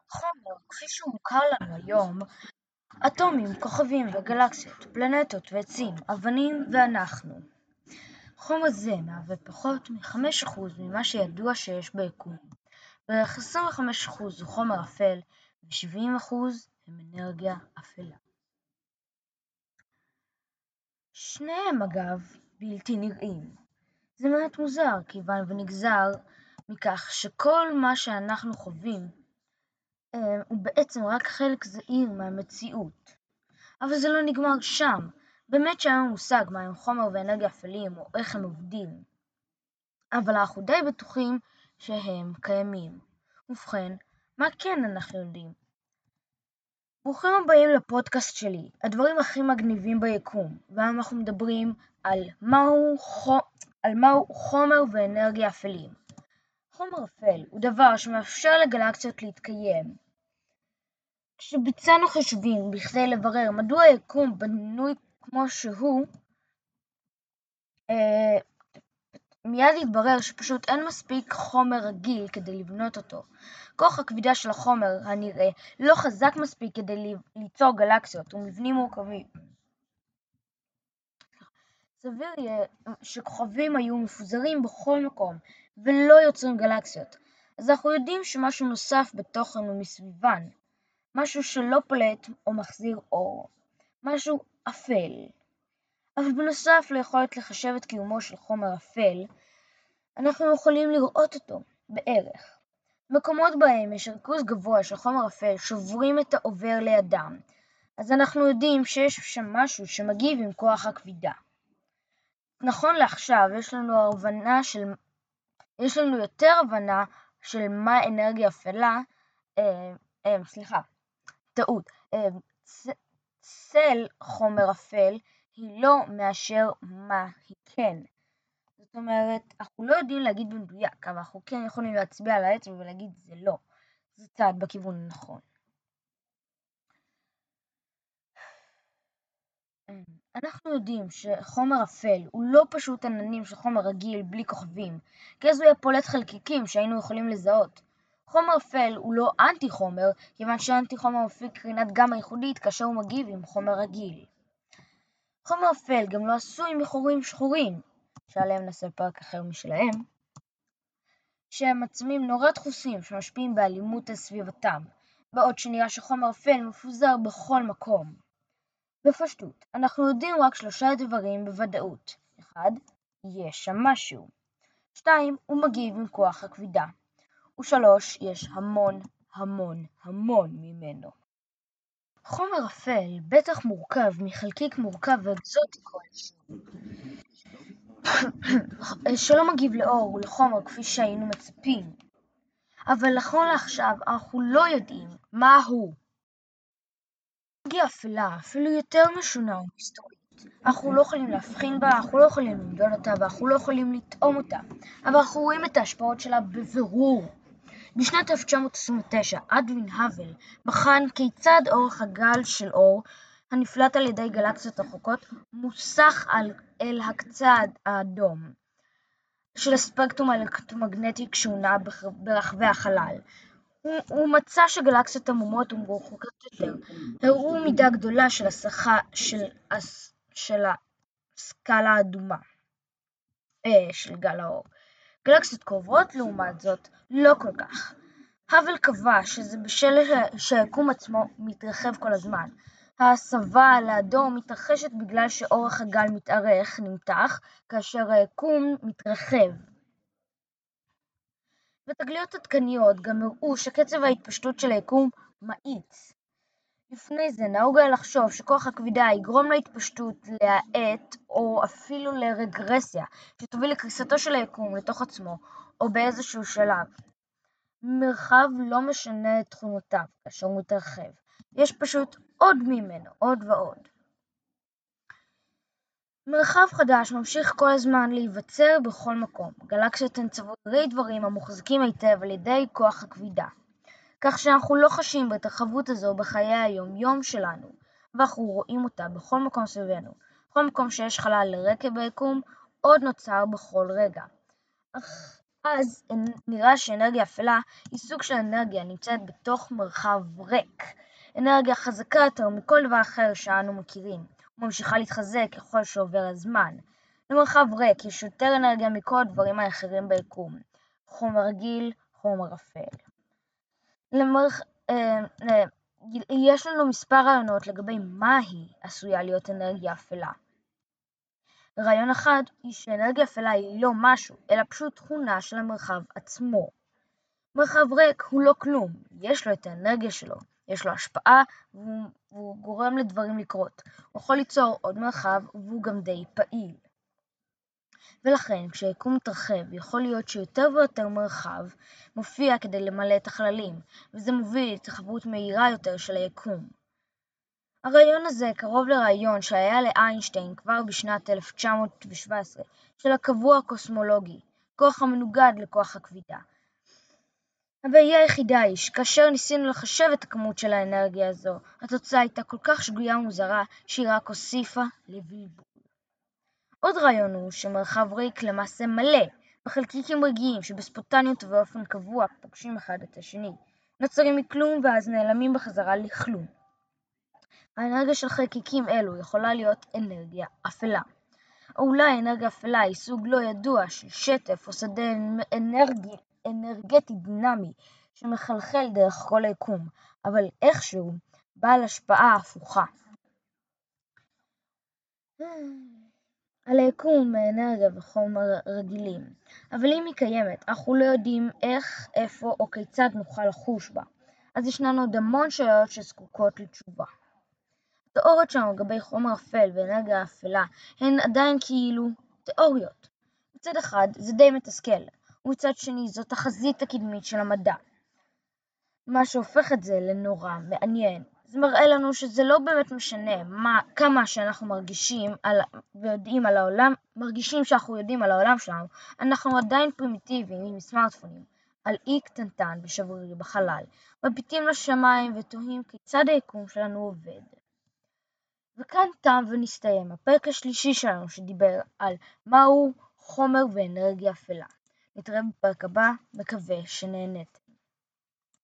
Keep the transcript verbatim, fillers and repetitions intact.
חומר, כפי שהוא מוכר לנו היום, אטומים, כוכבים וגלקסיות, פלנטות ועצים, אבנים ואנחנו. חומר זה מהווה פחות מ-חמישה אחוז ממה שידוע שיש ביקום. בערך עשרים וחמישה אחוז הוא חומר אפל ו-שבעים אחוז הם אנרגיה אפלה. שניהם אגב בלתי נראים. זה מעט מוזר כיוון ונגזר מכך שכל מה שאנחנו חווים אה, הוא בעצם רק חלק זעיר מהמציאות. אבל זה לא נגמר שם. באמת שאין לנו מושג מה הם חומר ואנרגיה אפלים או איך הם עובדים. אבל אנחנו די בטוחים שהם קיימים. ובכן, מה כן אנחנו יודעים? ברוכים הבאים לפודקאסט שלי, הדברים הכי מגניבים ביקום, והיום אנחנו מדברים על מהו, חו... על מהו חומר ואנרגיה אפלים. חומר אפל הוא דבר שמאפשר לגלקסיות להתקיים. כשביצענו חישובים בכדי לברר מדוע היקום בנוי כמו שהוא, אה, מיד התברר שפשוט אין מספיק חומר רגיל כדי לבנות אותו. כוח הכבידה של החומר הנראה לא חזק מספיק כדי ליצור גלקסיות ומבנים מורכבים. סביר יהיה שכוכבים היו מפוזרים בכל מקום ולא יוצרים גלקסיות. אז אנחנו יודעים שמשהו נוסף בתוכנו מסביבן, משהו שלא פולט או מחזיר אור, משהו אפל. אבל בנוסף ליכולת לחשב את קיומו של חומר אפל, אנחנו יכולים לראות אותו בערך. מקומות בהם יש ריכוז גבוה של חומר אפל שוברים את העובר לידם, אז אנחנו יודעים שיש שם משהו שמגיב עם כוח הכבידה. נכון לעכשיו יש לנו הבנה של יש לנו יותר הבנה של מה אנרגיה אפלה, אה, אה, סליחה, טעות. אה, צ, צל חומר אפל היא לא מאשר מה היא כן. זאת אומרת, אנחנו לא יודעים להגיד במדויק, אבל אנחנו כן יכולים להצביע על האצבע ולהגיד זה לא. זה צעד בכיוון הנכון. אנחנו יודעים שחומר אפל הוא לא פשוט עננים של חומר רגיל בלי כוכבים, כי אז הוא היה פולט חלקיקים שהיינו יכולים לזהות. חומר אפל הוא לא אנטי חומר, כיוון שאנטי חומר מפיק קרינת גמא ייחודית כאשר הוא מגיב עם חומר רגיל. חומר אפל גם לא עשוי מחורים שחורים, שעליהם נעשה פרק אחר משלהם, שהם עצמים נורא דחוסים שמשפיעים באלימות על סביבתם, בעוד שנראה שחומר אפל מפוזר בכל מקום. בפשטות, אנחנו יודעים רק שלושה דברים בוודאות. אחד, יש שם משהו. שתיים, הוא מגיב עם כוח הכבידה. ושלוש, יש המון המון המון ממנו. חומר אפל בטח מורכב מחלקיק מורכב ואקזוטי כלשהו, שלא מגיב לאור ולחומר כפי שהיינו מצפים. אבל נכון לעכשיו אנחנו לא יודעים מה הוא. אנרגיה אפלה אפילו יותר משונה ומסתורית. אנחנו לא יכולים להבחין בה, אנחנו לא יכולים למדוד אותה ואנחנו לא יכולים לטעום אותה, אבל אנחנו רואים את ההשפעות שלה בבירור. בשנת אלף תשע מאות עשרים ותשע אדווין האבל בחן כיצד אורך הגל של אור הנפלט על ידי גלקסיות רחוקות מוסך על, אל הקצה האדום של הספקטרום האלקטרומגנטי כשהוא נע ברחבי החלל. הוא, הוא מצא שגלקסיות עמומות ומרוחקות יותר הראו מידה גדולה של הסחה של, של הסקאלה האדומה אה, של גל האור. גלקסיות קרובות לעומת זאת לא כל כך. האבל קבע שזה בשל שהיקום עצמו מתרחב כל הזמן. ההסבה לאדום מתרחשת בגלל שאורך הגל מתארך, נמתח, כאשר היקום מתרחב. ותגליות עדכניות גם הראו שקצב ההתפשטות של היקום מאיץ. לפני זה נהוג היה לחשוב שכוח הכבידה יגרום להתפשטות להאט או אפילו לרגרסיה, שתוביל לקריסתו של היקום לתוך עצמו או באיזשהו שלב. מרחב לא משנה את תכונותיו כאשר הוא מתרחב. יש פשוט עוד ממנו, עוד ועוד. מרחב חדש ממשיך כל הזמן להיווצר בכל מקום. גלקסיות הן צברי דברים המוחזקים היטב על ידי כוח הכבידה, כך שאנחנו לא חשים בהתרחבות הזו בחיי היום-יום שלנו, ואנחנו רואים אותה בכל מקום סביבנו. בכל מקום שיש חלל לרקע ביקום, עוד נוצר בכל רגע. אך אז נראה שאנרגיה אפלה היא סוג של אנרגיה נמצאת בתוך מרחב ריק. אנרגיה חזקה יותר מכל דבר אחר שאנו מכירים, וממשיכה להתחזק ככל שעובר הזמן. למרחב ריק יש יותר אנרגיה מכל הדברים האחרים ביקום, חומר רגיל, חומר אפל. למרח... אה, אה, יש לנו מספר רעיונות לגבי מהי עשויה להיות אנרגיה אפלה. רעיון אחד היא שאנרגיה אפלה היא לא משהו, אלא פשוט תכונה של המרחב עצמו. מרחב ריק הוא לא כלום, יש לו את האנרגיה שלו, יש לו השפעה והוא, והוא גורם לדברים לקרות. הוא יכול ליצור עוד מרחב והוא גם די פעיל. ולכן כשהיקום מתרחב יכול להיות שיותר ויותר מרחב מופיע כדי למלא את החללים, וזה מוביל להתרחבות מהירה יותר של היקום. הרעיון הזה קרוב לרעיון שהיה לאיינשטיין כבר בשנת אלף תשע מאות שבע עשרה של הקבוע הקוסמולוגי, כוח המנוגד לכוח הכבידה. הבעיה היחידה היא שכאשר ניסינו לחשב את הכמות של האנרגיה הזו, התוצאה הייתה כל כך שגויה ומוזרה שהיא רק הוסיפה לבלבול. עוד רעיון הוא שמרחב ריק למעשה מלא בחלקיקים רגעיים שבספונטניות ובאופן קבוע פוגשים אחד את השני, נוצרים מכלום ואז נעלמים בחזרה לכלום. האנרגיה של חלקיקים אלו יכולה להיות אנרגיה אפלה. או אולי אנרגיה אפלה היא סוג לא ידוע של שטף או שדה אנרגי, אנרגטי דינמי שמחלחל דרך כל היקום, אבל איכשהו בעל השפעה הפוכה. על היקום מאנרגיה וחומר רגילים, אבל אם היא קיימת, אנחנו לא יודעים איך, איפה או כיצד נוכל לחוש בה. אז ישנן עוד המון שאלות שזקוקות לתשובה. התיאוריות שלנו לגבי חומר אפל ואנרגיה אפלה הן עדיין כאילו תיאוריות. מצד אחד זה די מתסכל, ומצד שני זו תחזית הקדמית של המדע. מה שהופך את זה לנורא מעניין. זה מראה לנו שזה לא באמת משנה מה, כמה שאנחנו מרגישים על, ויודעים על העולם, מרגישים שאנחנו יודעים על העולם שלנו, אנחנו עדיין פרימיטיביים עם סמארטפונים, על אי קטנטן ושברירי בחלל, מביטים לשמיים ותוהים כיצד היקום שלנו עובד. וכאן תם ונסתיים הפרק השלישי שלנו שדיבר על מהו חומר ואנרגיה אפלה. נתראה בפרק הבא, מקווה שנהנית.